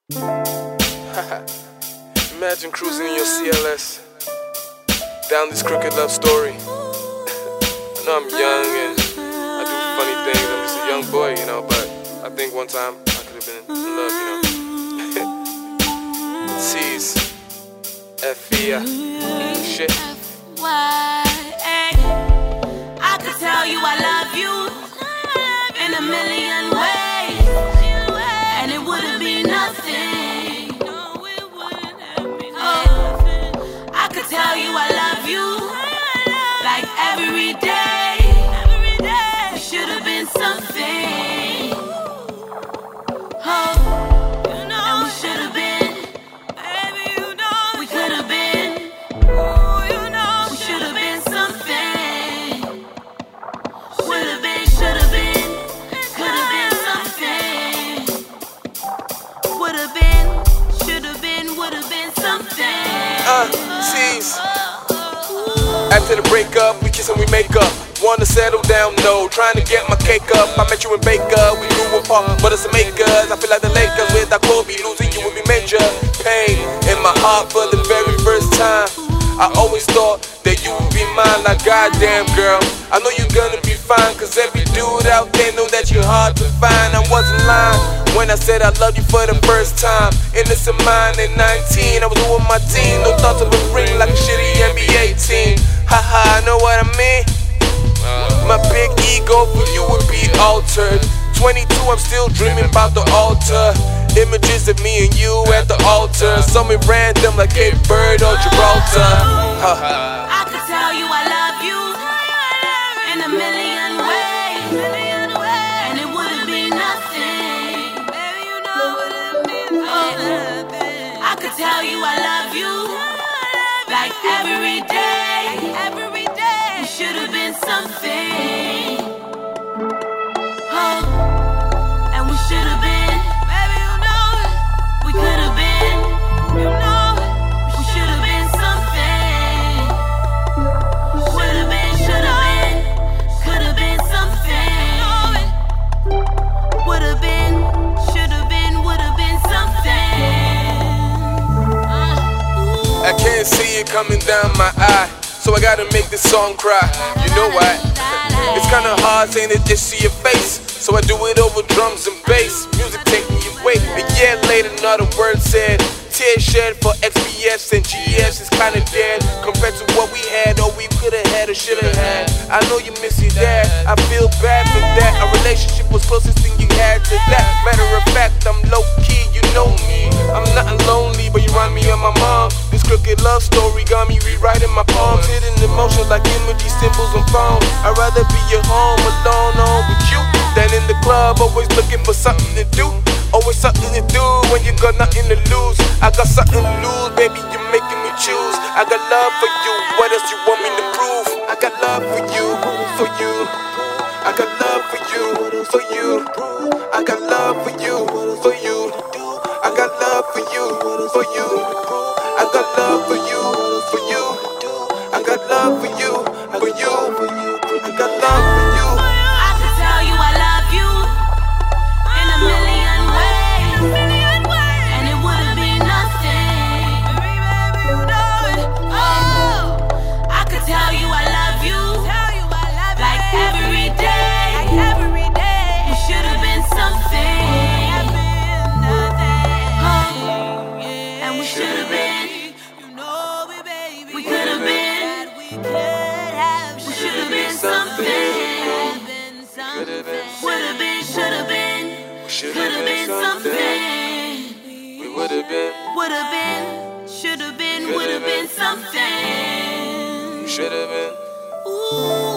Imagine cruising in your CLS down this crooked love story. I know I'm young and I do funny things. I'm just a young boy, but I think one time I could have been in love, C's, F-E-A, shit. I could tell you I love you in a million ways, and it wouldn't be nothing. I could tell you I love you like every day. It should have been something. And we should have been. We could have been. We should have been something. Would have been, should have been, could have been something. Would have been, should have been, would have been something. C's. After the breakup, we kiss and we make up. Wanna settle down, no, trying to get my cake up. I met you in Baker, we grew apart, but it's a makers. I feel like the Lakers without Kobe, losing you would be major pain in my heart for the very first time. I always thought that you would be mine, like goddamn girl, I know you're gonna be fine, cause every dude out there know that you're hard to find. I wasn't lying when I said I loved you for the first time. Innocent mind at 19, I was with my team, no thoughts of a ring like a shitty NBA team. Haha, I know what I mean. My big ego for you would be altered. 22, I'm still dreaming about the altar. Images of me and you at the altar. Something random like Cape Verde or Gibraltar. I could tell you I love you in a million ways, and it wouldn't be nothing. I could tell you I love you like every day. We should have been something. And we should have been. We could have been. We should have been something. Would have been, should have been, could have been something. Would have been, should have been, would have been something. I can't see it coming down my eye, so I gotta make this song cry. You know why? It's kinda hard saying it just to your face, so I do it over drums and bass. Music taking you away. A year later, another word said. Tears shed for XPS and GS is kinda dead compared to what we had or we could've had or should've had. I know you miss your dad, I feel bad for that. Our relationship was closest thing you had to that. Matter of fact, I'm low-key, you know me. I'm not lonely, but you remind me of my mom. This crooked love story got me rewriting my poems, hidden emotions like emoji symbols on phone. I'd rather be at home alone on with you than in the club, always looking for something to do. Always something to do when you got nothing to lose. I got something to lose, baby, you're making me choose. I got love for you, what else you want me to prove? I got love for you, for you. I got love for you, for you. I got love for you, for you. I got love for you, for you. I got love for you, for you. I got love for you, for you. I got love for you. I could tell you I love you in a million ways, and it wouldn't be nothing. I could tell you I love you like every day. We should have been something. And we should have been. We could have been. We should have been something. Would have been, should have been, could have been something. We would have been. Would have been, should have been, would have been something. Should have been. Ooh.